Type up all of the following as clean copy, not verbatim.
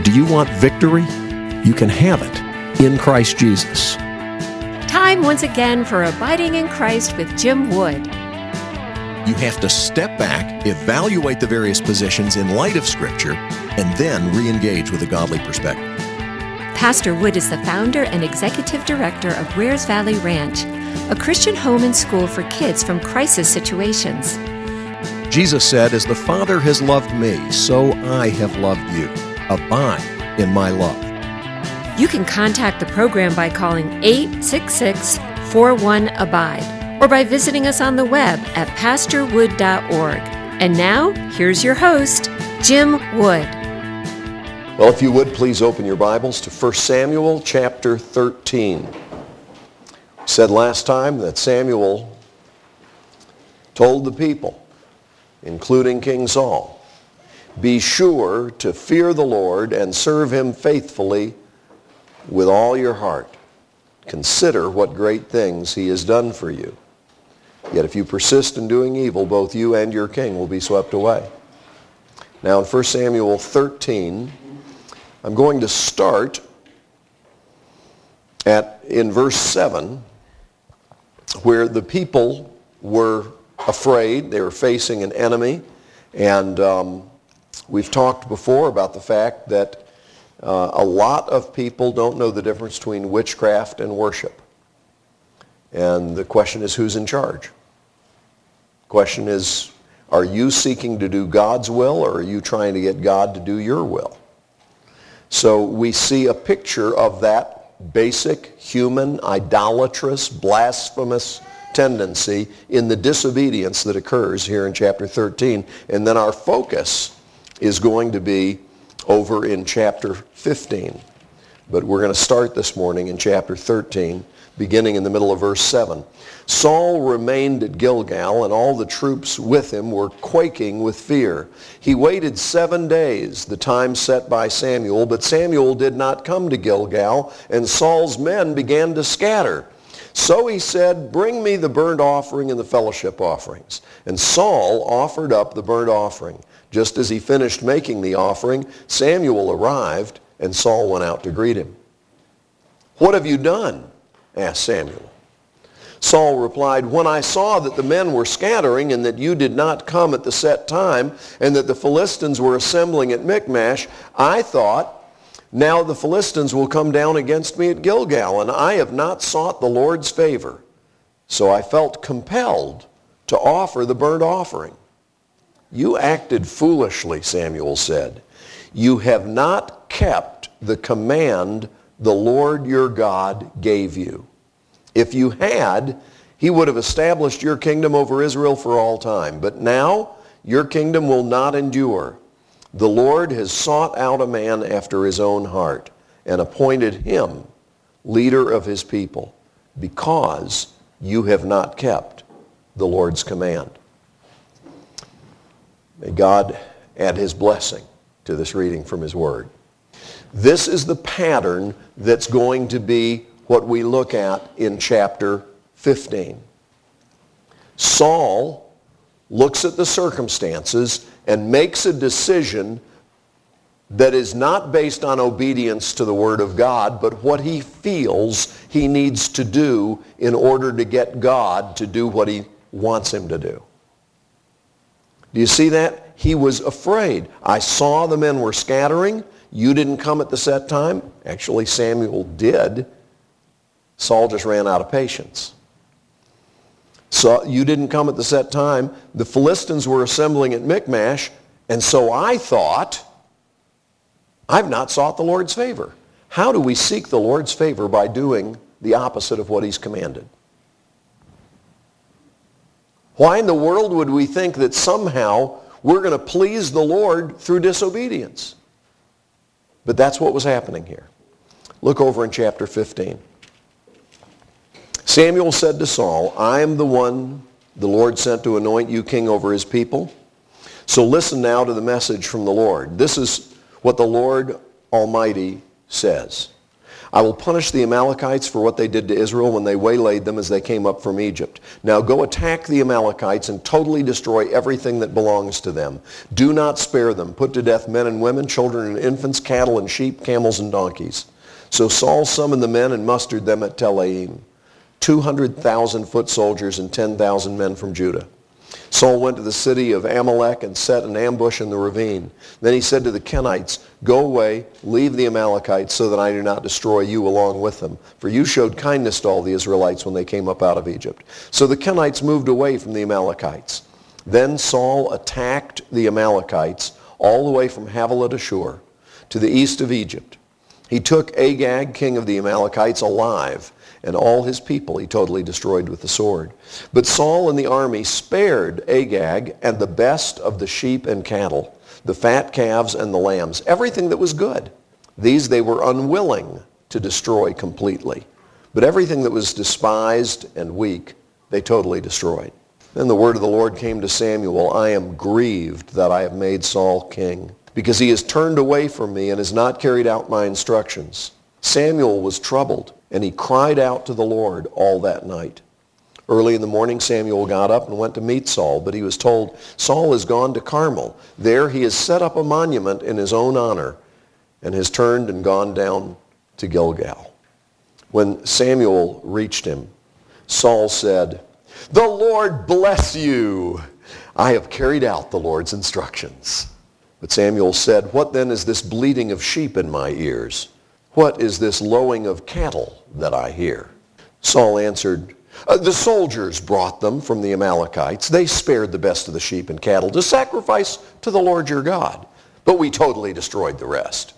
Do you want victory? You can have it in Christ Jesus. Time once again for Abiding in Christ with Jim Wood. You have to step back, evaluate the various positions in light of Scripture, and then re-engage with a godly perspective. Pastor Wood is the founder and executive director of Wares Valley Ranch, a Christian home and school for kids from crisis situations. Jesus said, "As the Father has loved me, so I have loved you. Abide in my love." You can contact the program by calling 866-41-ABIDE or by visiting us on the web at pastorwood.org. And now, here's your host, Jim Wood. Well, if you would, please open your Bibles to 1 Samuel chapter 13. We said last time that Samuel told the people, including King Saul, "Be sure to fear the Lord and serve him faithfully with all your heart. Consider what great things he has done for you. Yet if you persist in doing evil, both you and your king will be swept away." Now in 1 Samuel 13, I'm going to start in verse 7, where the people were afraid. They were facing an enemy. And we've talked before about the fact that a lot of people don't know the difference between witchcraft and worship. And the question is, who's in charge? The question is, are you seeking to do God's will, or are you trying to get God to do your will? So we see a picture of that basic human, idolatrous, blasphemous tendency in the disobedience that occurs here in chapter 13. And then our focus is going to be over in chapter 15. But we're going to start this morning in chapter 13, beginning in the middle of verse 7. Saul remained at Gilgal, and all the troops with him were quaking with fear. He waited 7 days, the time set by Samuel, but Samuel did not come to Gilgal, and Saul's men began to scatter. So he said, "Bring me the burnt offering and the fellowship offerings." And Saul offered up the burnt offering. Just as he finished making the offering, Samuel arrived, and Saul went out to greet him. "What have you done?" asked Samuel. Saul replied, "When I saw that the men were scattering and that you did not come at the set time and that the Philistines were assembling at Michmash, I thought, now the Philistines will come down against me at Gilgal, and I have not sought the Lord's favor. So I felt compelled to offer the burnt offering." "You acted foolishly," Samuel said. "You have not kept the command the Lord your God gave you. If you had, he would have established your kingdom over Israel for all time. But now your kingdom will not endure. The Lord has sought out a man after his own heart and appointed him leader of his people, because you have not kept the Lord's command." May God add his blessing to this reading from his word. This is the pattern that's going to be what we look at in chapter 15. Saul looks at the circumstances and makes a decision that is not based on obedience to the Word of God, but what he feels he needs to do in order to get God to do what he wants him to do. Do you see that? He was afraid. "I saw the men were scattering. You didn't come at the set time." Actually, Samuel did. Saul just ran out of patience. "So you didn't come at the set time. The Philistines were assembling at Michmash, and so I thought, I've not sought the Lord's favor." How do we seek the Lord's favor? By doing the opposite of what he's commanded. Why in the world would we think that somehow we're going to please the Lord through disobedience? But that's what was happening here. Look over in chapter 15. Samuel said to Saul, "I am the one the Lord sent to anoint you king over his people. So listen now to the message from the Lord. This is what the Lord Almighty says. I will punish the Amalekites for what they did to Israel when they waylaid them as they came up from Egypt. Now go attack the Amalekites and totally destroy everything that belongs to them. Do not spare them. Put to death men and women, children and infants, cattle and sheep, camels and donkeys. So Saul summoned the men and mustered them at Telaim, 200,000 foot soldiers and 10,000 men from Judah. Saul went to the city of Amalek and set an ambush in the ravine. Then he said to the Kenites, go away, leave the Amalekites, so that I do not destroy you along with them. For you showed kindness to all the Israelites when they came up out of Egypt. So the Kenites moved away from the Amalekites. Then Saul attacked the Amalekites all the way from Havilah to Shur, to the east of Egypt. He took Agag, king of the Amalekites, alive, and all his people he totally destroyed with the sword. But Saul and the army spared Agag and the best of the sheep and cattle, the fat calves and the lambs, everything that was good. These they were unwilling to destroy completely. But everything that was despised and weak, they totally destroyed. Then the word of the Lord came to Samuel, I am grieved that I have made Saul king, because he has turned away from me and has not carried out my instructions. Samuel was troubled, and he cried out to the Lord all that night. Early in the morning, Samuel got up and went to meet Saul, but he was told, Saul has gone to Carmel. There he has set up a monument in his own honor and has turned and gone down to Gilgal. When Samuel reached him, Saul said, the Lord bless you. I have carried out the Lord's instructions. But Samuel said, what then is this bleating of sheep in my ears? What is this lowing of cattle that I hear? Saul answered, the soldiers brought them from the Amalekites. They spared the best of the sheep and cattle to sacrifice to the Lord your God. But we totally destroyed the rest.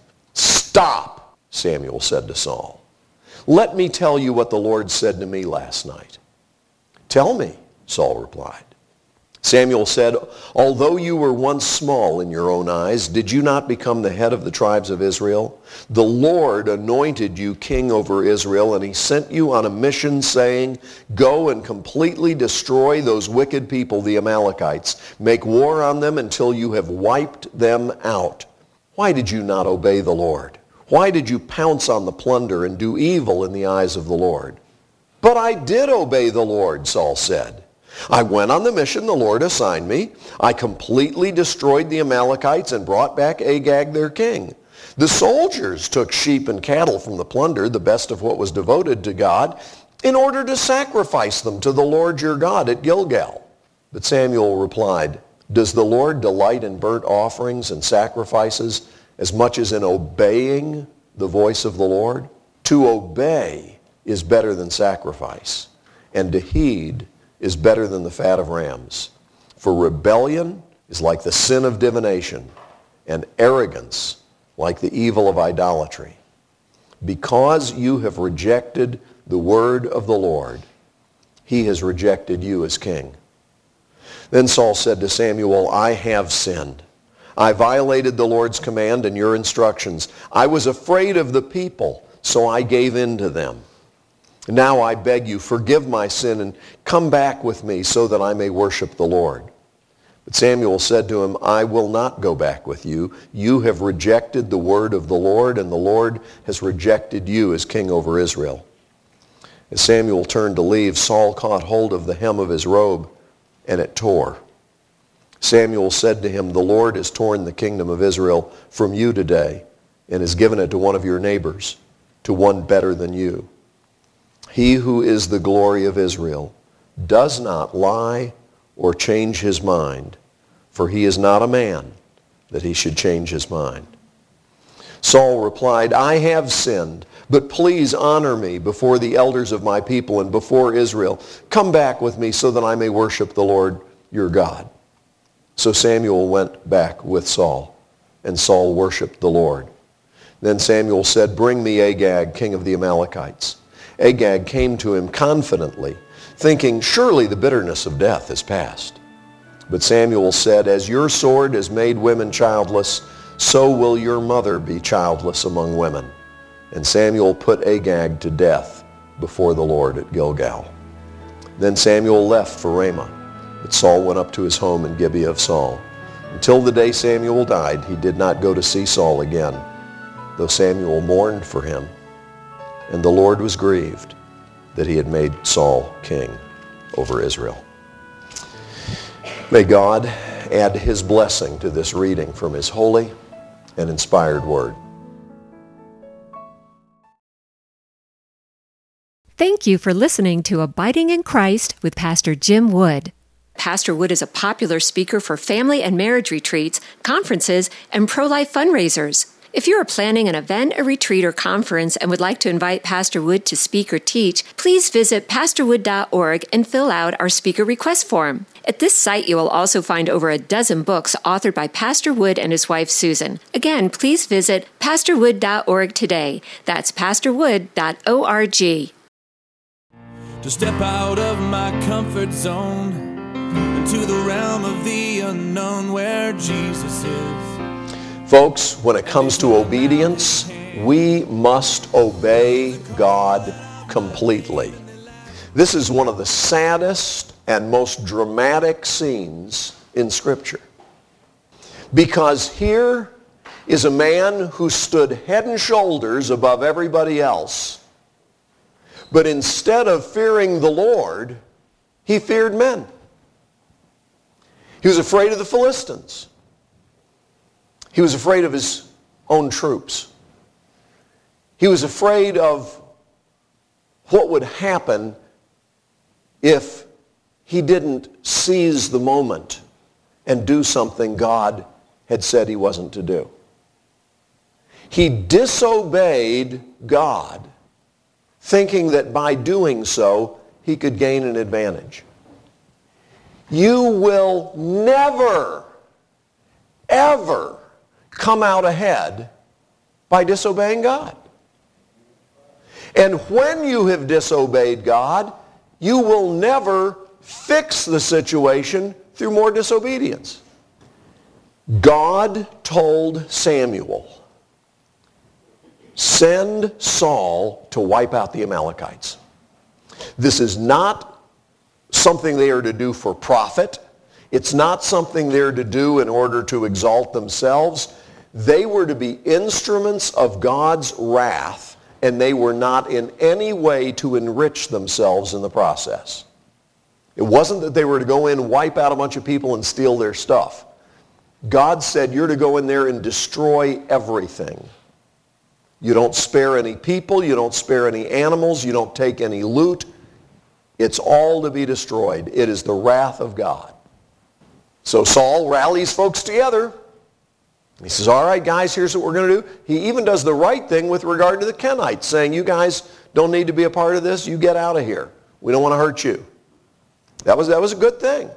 Stop, Samuel said to Saul. Let me tell you what the Lord said to me last night. Tell me, Saul replied. Samuel said, although you were once small in your own eyes, did you not become the head of the tribes of Israel? The Lord anointed you king over Israel, and he sent you on a mission saying, go and completely destroy those wicked people, the Amalekites. Make war on them until you have wiped them out. Why did you not obey the Lord? Why did you pounce on the plunder and do evil in the eyes of the Lord? But I did obey the Lord, Saul said. I went on the mission the Lord assigned me. I completely destroyed the Amalekites and brought back Agag their king. The soldiers took sheep and cattle from the plunder, the best of what was devoted to God, in order to sacrifice them to the Lord your God at Gilgal. But Samuel replied, does the Lord delight in burnt offerings and sacrifices as much as in obeying the voice of the Lord? To obey is better than sacrifice, and to heed is better than the fat of rams. For rebellion is like the sin of divination, and arrogance like the evil of idolatry. Because you have rejected the word of the Lord, he has rejected you as king. Then Saul said to Samuel, I have sinned. I violated the Lord's command and your instructions. I was afraid of the people, so I gave in to them. Now I beg you, forgive my sin and come back with me so that I may worship the Lord. But Samuel said to him, I will not go back with you. You have rejected the word of the Lord, and the Lord has rejected you as king over Israel. As Samuel turned to leave, Saul caught hold of the hem of his robe, and it tore. Samuel said to him, the Lord has torn the kingdom of Israel from you today and has given it to one of your neighbors, to one better than you. He who is the glory of Israel does not lie or change his mind, for he is not a man that he should change his mind. Saul replied, I have sinned, but please honor me before the elders of my people and before Israel. Come back with me so that I may worship the Lord your God. So Samuel went back with Saul, and Saul worshiped the Lord. Then Samuel said, bring me Agag, king of the Amalekites. Agag came to him confidently, thinking, surely the bitterness of death is past. But Samuel said, as your sword has made women childless, so will your mother be childless among women. And Samuel put Agag to death before the Lord at Gilgal. Then Samuel left for Ramah, but Saul went up to his home in Gibeah of Saul. Until the day Samuel died, he did not go to see Saul again, though Samuel mourned for him And the Lord was grieved that he had made Saul king over Israel. May God add his blessing to this reading from his holy and inspired word. Thank you for listening to Abiding in Christ with Pastor Jim Wood. Pastor Wood is a popular speaker for family and marriage retreats, conferences, and pro-life fundraisers. If you are planning an event, a retreat, or conference and would like to invite Pastor Wood to speak or teach, please visit pastorwood.org and fill out our speaker request form. At this site, you will also find over a dozen books authored by Pastor Wood and his wife, Susan. Again, please visit pastorwood.org today. That's pastorwood.org. To step out of my comfort zone into the realm of the unknown where Jesus is. Folks, when it comes to obedience, we must obey God completely. This is one of the saddest and most dramatic scenes in Scripture. Because here is a man who stood head and shoulders above everybody else, but instead of fearing the Lord, he feared men. He was afraid of the Philistines. He was afraid of his own troops. He was afraid of what would happen if he didn't seize the moment and do something God had said he wasn't to do. He disobeyed God, thinking that by doing so, he could gain an advantage. You will never, ever come out ahead by disobeying God. And when you have disobeyed God, you will never fix the situation through more disobedience. God told Samuel, send Saul to wipe out the Amalekites. This is not something they are to do for profit. It's not something they're to do in order to exalt themselves. They were to be instruments of God's wrath, and they were not in any way to enrich themselves in the process. It wasn't that they were to go in, wipe out a bunch of people, and steal their stuff. God said, you're to go in there and destroy everything. You don't spare any people, you don't spare any animals, you don't take any loot. It's all to be destroyed. It is the wrath of God. So Saul rallies folks together. He says, all right, guys, here's what we're going to do. He even does the right thing with regard to the Kenites, saying, you guys don't need to be a part of this. You get out of here. We don't want to hurt you. That was a good thing.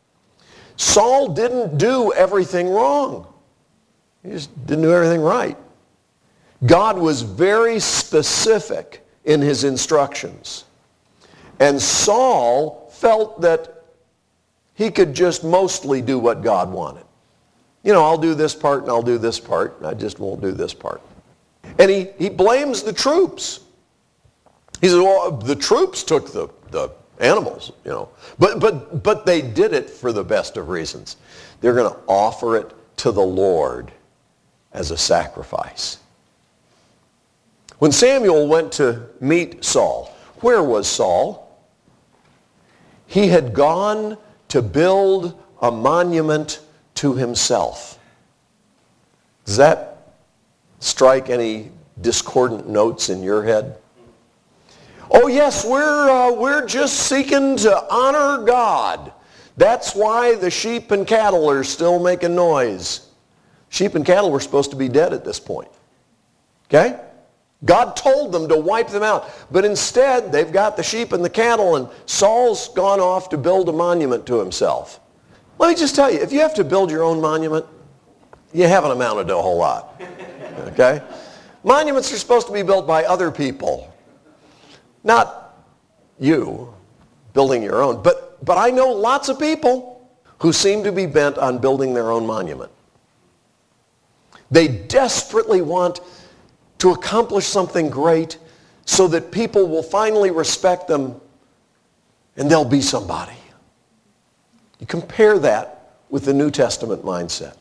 Saul didn't do everything wrong. He just didn't do everything right. God was very specific in his instructions. And Saul felt that he could just mostly do what God wanted. You know, I'll do this part and I'll do this part, and I just won't do this part. And he blames the troops. He says, well, the troops took the animals, you know. But they did it for the best of reasons. They're going to offer it to the Lord as a sacrifice. When Samuel went to meet Saul, where was Saul? He had gone to build a monument to himself. Does that strike any discordant notes in your head? Oh yes, we're just seeking to honor God. That's why the sheep and cattle are still making noise. Sheep and cattle were supposed to be dead at this point. Okay? God told them to wipe them out. But instead, they've got the sheep and the cattle, and Saul's gone off to build a monument to himself. Let me just tell you, if you have to build your own monument, you haven't amounted to a whole lot. Okay? Monuments are supposed to be built by other people, not you building your own. But I know lots of people who seem to be bent on building their own monument. They desperately want to accomplish something great so that people will finally respect them and they'll be somebody. You compare that with the New Testament mindset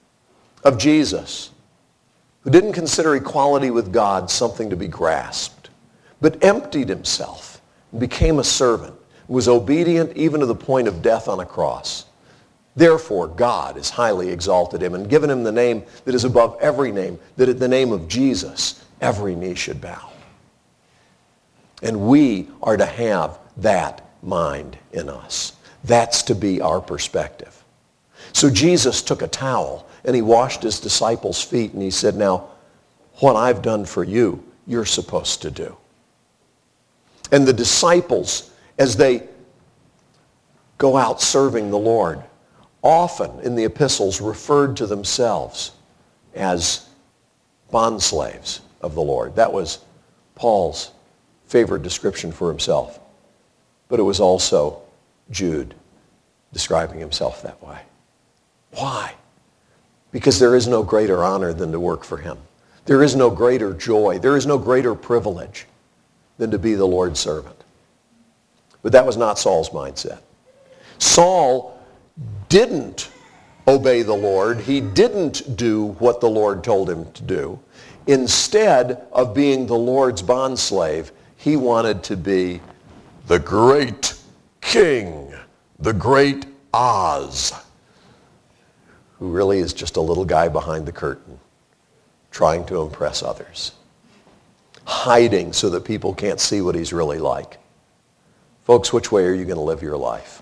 of Jesus, who didn't consider equality with God something to be grasped, but emptied himself and became a servant, was obedient even to the point of death on a cross. Therefore, God has highly exalted him and given him the name that is above every name, that at the name of Jesus, every knee should bow. And we are to have that mind in us. That's to be our perspective. So Jesus took a towel and he washed his disciples' feet and he said, now, what I've done for you, you're supposed to do. And the disciples, as they go out serving the Lord, often in the epistles referred to themselves as bondslaves of the Lord. That was Paul's favorite description for himself. But it was also Jude describing himself that way. Why? Because there is no greater honor than to work for him. There is no greater joy. There is no greater privilege than to be the Lord's servant. But that was not Saul's mindset. Saul didn't obey the Lord. He didn't do what the Lord told him to do. Instead of being the Lord's bondslave, he wanted to be the great king, the great Oz, who really is just a little guy behind the curtain, trying to impress others, hiding so that people can't see what he's really like. Folks, which way are you going to live your life?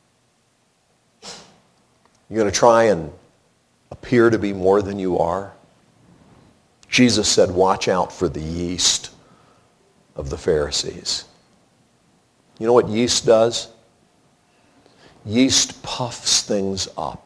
You're going to try and appear to be more than you are? Jesus said, watch out for the yeast of the Pharisees. You know what yeast does? Yeast puffs things up.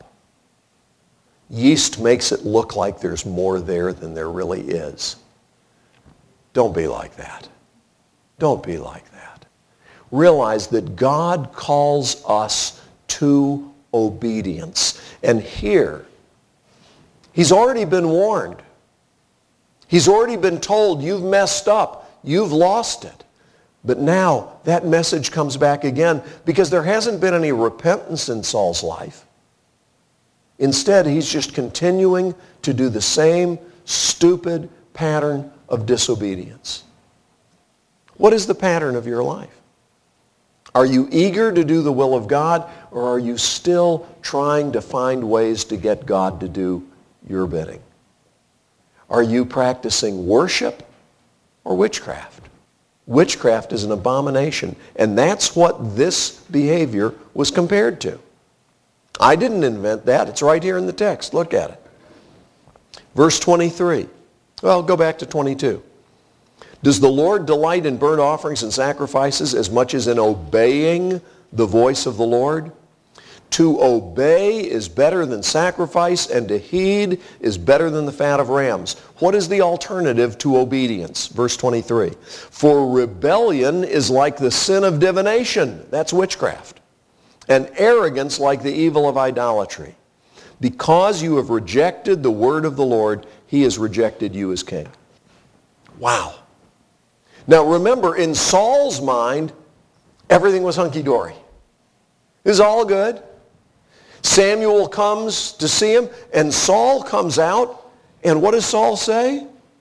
Yeast makes it look like there's more there than there really is. Don't be like that. Don't be like that. Realize that God calls us to obedience. And here, he's already been warned. He's already been told, you've messed up. You've lost it. But now that message comes back again because there hasn't been any repentance in Saul's life. Instead, he's just continuing to do the same stupid pattern of disobedience. What is the pattern of your life? Are you eager to do the will of God, or are you still trying to find ways to get God to do your bidding? Are you practicing worship or witchcraft? Witchcraft is an abomination, and that's what this behavior was compared to. I didn't invent that. It's right here in the text. Look at it. Verse 23. Well, go back to 22. Does the Lord delight in burnt offerings and sacrifices as much as in obeying the voice of the Lord? To obey is better than sacrifice, and to heed is better than the fat of rams. What is the alternative to obedience? Verse 23. For rebellion is like the sin of divination. That's witchcraft. And arrogance like the evil of idolatry. Because you have rejected the word of the Lord, he has rejected you as king. Wow. Now remember, in Saul's mind, everything was hunky-dory. It was all good. Samuel comes to see him, and Saul comes out, and what does Saul say?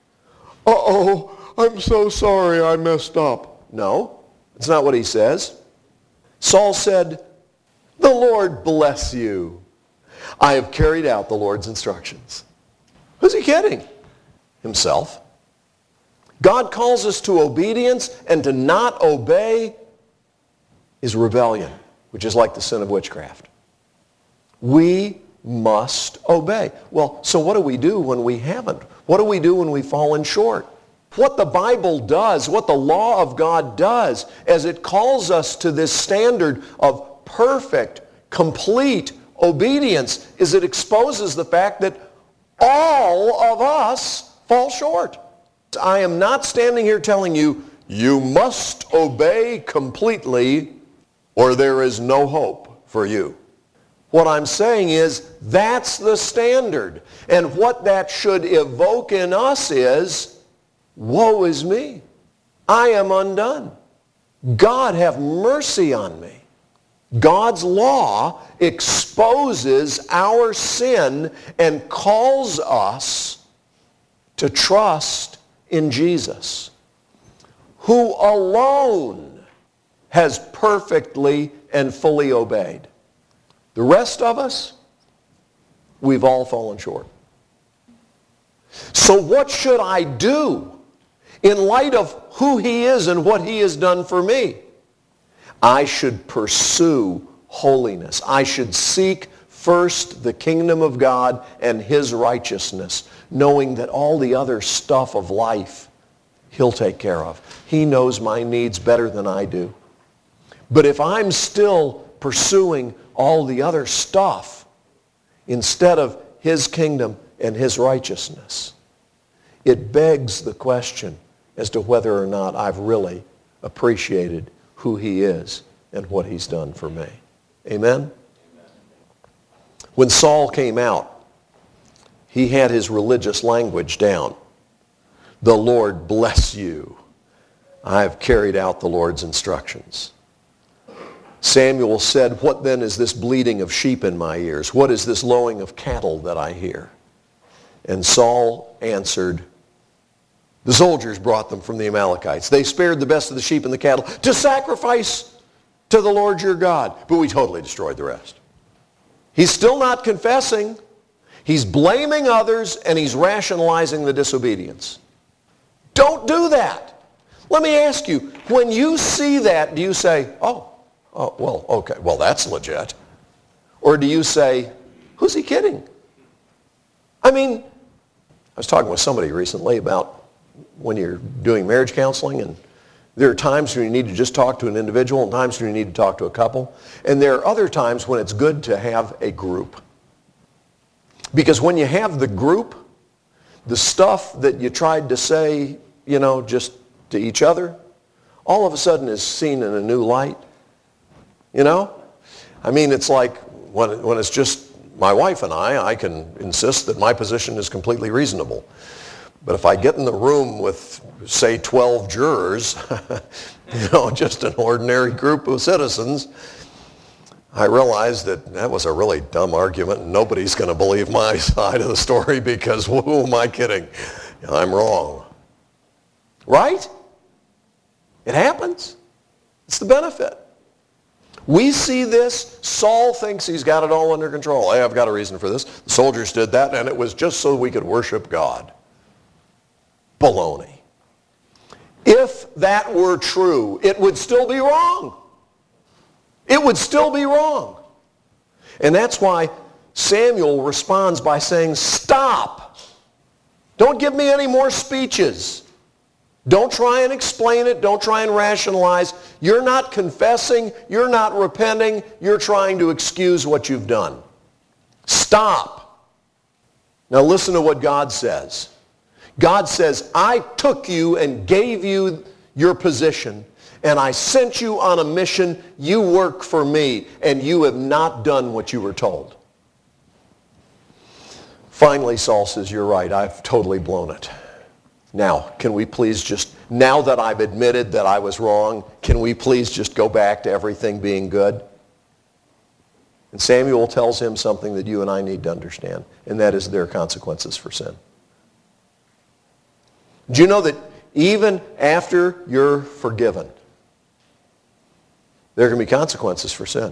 Uh-oh, I'm so sorry I messed up. No, that's not what he says. Saul said, the Lord bless you. I have carried out the Lord's instructions. Who's he kidding? Himself. God calls us to obedience, and to not obey is rebellion, which is like the sin of witchcraft. We must obey. Well, so what do we do when we haven't? What do we do when we've fallen short? What the Bible does, what the law of God does, as it calls us to this standard of perfect, complete obedience, is it exposes the fact that all of us fall short. I am not standing here telling you, you must obey completely or there is no hope for you. What I'm saying is that's the standard. And what that should evoke in us is, woe is me. I am undone. God have mercy on me. God's law exposes our sin and calls us to trust in Jesus, who alone has perfectly and fully obeyed. The rest of us, we've all fallen short. So what should I do in light of who he is and what he has done for me? I should pursue holiness. I should seek first the kingdom of God and his righteousness, knowing that all the other stuff of life he'll take care of. He knows my needs better than I do. But if I'm still pursuing all the other stuff instead of his kingdom and his righteousness, it begs the question as to whether or not I've really appreciated who he is and what he's done for me. Amen? When Saul came out, he had his religious language down. The Lord bless you. I have carried out the Lord's instructions. Samuel said, what then is this bleating of sheep in my ears? What is this lowing of cattle that I hear? And Saul answered, the soldiers brought them from the Amalekites. They spared the best of the sheep and the cattle to sacrifice to the Lord your God. But we totally destroyed the rest. He's still not confessing. He's blaming others and he's rationalizing the disobedience. Don't do that. Let me ask you, when you see that, do you say, oh, well, okay, well, that's legit? Or do you say, who's he kidding? I mean, I was talking with somebody recently about when you're doing marriage counseling, and there are times when you need to just talk to an individual and times when you need to talk to a couple. And there are other times when it's good to have a group. Because when you have the group, the stuff that you tried to say, just to each other, all of a sudden is seen in a new light. I mean, it's like when it's just my wife and I can insist that my position is completely reasonable. But if I get in the room with, say, 12 jurors, just an ordinary group of citizens, I realize that was a really dumb argument and nobody's going to believe my side of the story because who am I kidding? I'm wrong. Right? It happens. It's the benefit. We see this. Saul thinks he's got it all under control. Hey, I've got a reason for this. The soldiers did that, and it was just so we could worship God. Baloney. If that were true, it would still be wrong. It would still be wrong. And that's why Samuel responds by saying, stop. Don't give me any more speeches. Don't try and explain it. Don't try and rationalize. You're not confessing. You're not repenting. You're trying to excuse what you've done. Stop. Now listen to what God says. God says, I took you and gave you your position, and I sent you on a mission. You work for me, and you have not done what you were told. Finally, Saul says, you're right. I've totally blown it. Now, can we please just, now that I've admitted that I was wrong, can we please just go back to everything being good? And Samuel tells him something that you and I need to understand, and that is there are consequences for sin. Do you know that even after you're forgiven, there can be consequences for sin?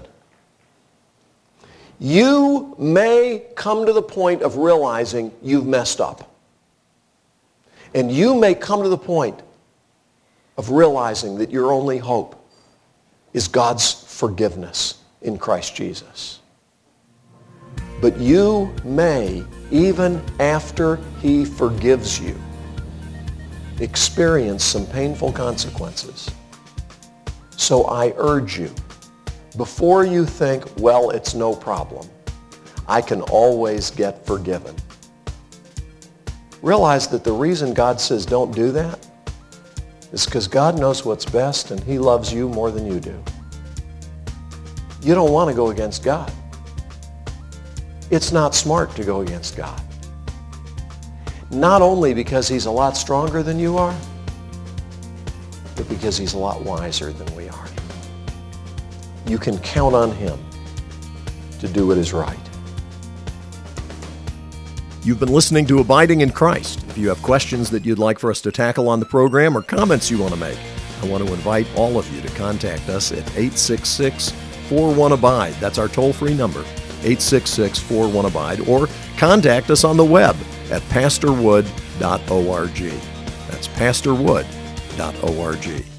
You may come to the point of realizing you've messed up. And you may come to the point of realizing that your only hope is God's forgiveness in Christ Jesus. But you may, even after he forgives you, experience some painful consequences. So I urge you, before you think, well, it's no problem, I can always get forgiven, realize that the reason God says don't do that is because God knows what's best and he loves you more than you do. You don't want to go against God. It's not smart to go against God. Not only because he's a lot stronger than you are, but because he's a lot wiser than we are. You can count on him to do what is right. You've been listening to Abiding in Christ. If you have questions that you'd like for us to tackle on the program or comments you want to make, I want to invite all of you to contact us at 866-41-ABIDE. That's our toll-free number, 866-41-ABIDE, or contact us on the web at pastorwood.org. That's pastorwood.org.